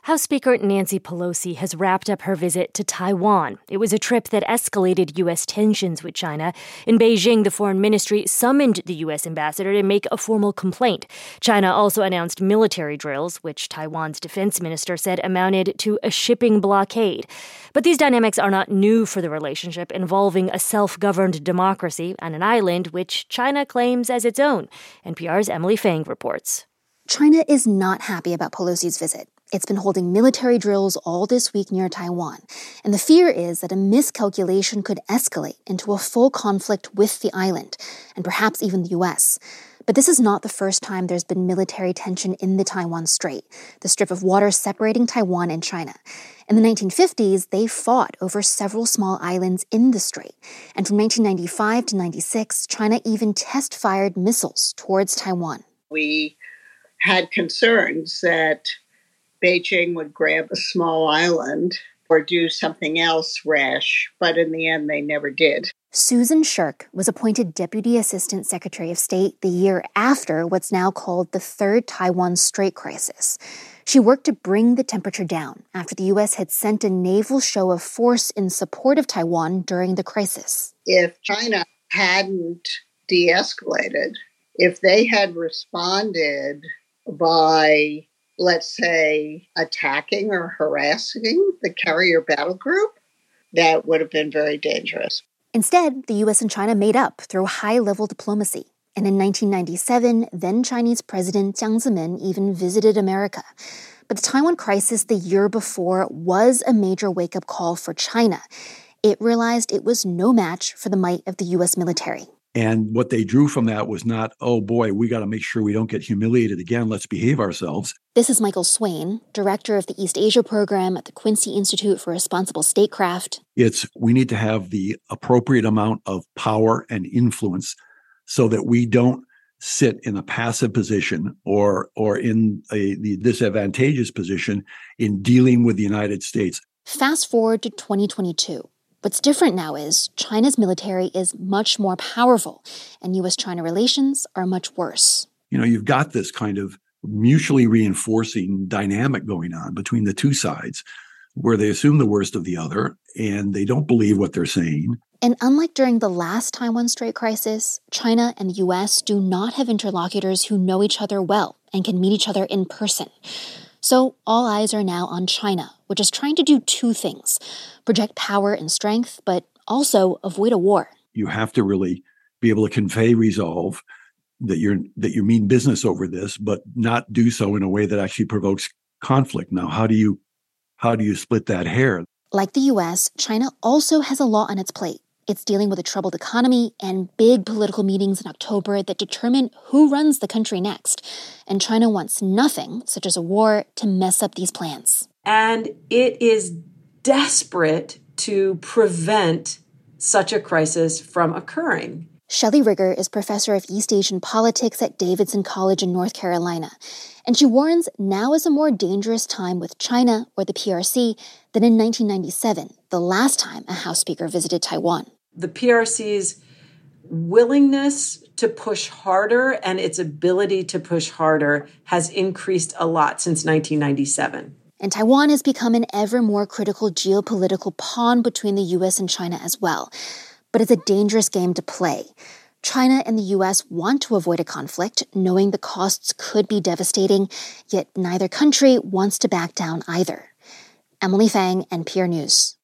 House Speaker Nancy Pelosi has wrapped up her visit to Taiwan. It was a trip that escalated U.S. tensions with China. In Beijing, the foreign ministry summoned the U.S. ambassador to make a formal complaint. China also announced military drills, which Taiwan's defense minister said amounted to a shipping blockade. But these dynamics are not new for the relationship, involving a self-governed democracy on an island which China claims as its own. NPR's Emily Fang reports. China is not happy about Pelosi's visit. It's been holding military drills all this week near Taiwan, and the fear is that a miscalculation could escalate into a full conflict with the island, and perhaps even the U.S. But this is not the first time there's been military tension in the Taiwan Strait, the strip of water separating Taiwan and China. In the 1950s, they fought over several small islands in the strait, and from 1995 to 96, China even test-fired missiles towards Taiwan. We had concerns that Beijing would grab a small island or do something else rash, but in the end, they never did. Susan Shirk was appointed Deputy Assistant Secretary of State the year after what's now called the Third Taiwan Strait Crisis. She worked to bring the temperature down after the U.S. had sent a naval show of force in support of Taiwan during the crisis. If China hadn't de-escalated, if they had responded by, let's say, attacking or harassing the carrier battle group, that would have been very dangerous. Instead, the U.S. and China made up through high-level diplomacy. And in 1997, then Chinese President Jiang Zemin even visited America. But the Taiwan crisis the year before was a major wake-up call for China. It realized it was no match for the might of the U.S. military. And what they drew from that was not, oh boy, we got to make sure we don't get humiliated again. Let's behave ourselves. This is Michael Swain, director of the East Asia program at the Quincy Institute for Responsible Statecraft. We need to have the appropriate amount of power and influence so that we don't sit in a passive position or in the disadvantageous position in dealing with the United States. Fast forward to 2022. What's different now is China's military is much more powerful, and U.S.-China relations are much worse. You've got this kind of mutually reinforcing dynamic going on between the two sides, where they assume the worst of the other, and they don't believe what they're saying. And unlike during the last Taiwan Strait crisis, China and the U.S. do not have interlocutors who know each other well and can meet each other in person. So all eyes are now on China, which is trying to do two things: project power and strength, but also avoid a war. You have to really be able to convey resolve that you mean business over this, but not do so in a way that actually provokes conflict. Now, how do you split that hair? Like the U.S., China also has a lot on its plate. It's dealing with a troubled economy and big political meetings in October that determine who runs the country next. And China wants nothing, such as a war, to mess up these plans. And it is desperate to prevent such a crisis from occurring. Shelley Rigger is professor of East Asian politics at Davidson College in North Carolina. And she warns now is a more dangerous time with China, or the PRC, than in 1997, the last time a House Speaker visited Taiwan. The PRC's willingness to push harder and its ability to push harder has increased a lot since 1997. And Taiwan has become an ever more critical geopolitical pawn between the U.S. and China as well. But it's a dangerous game to play. China and the U.S. want to avoid a conflict, knowing the costs could be devastating, yet neither country wants to back down either. Emily Fang, NPR News.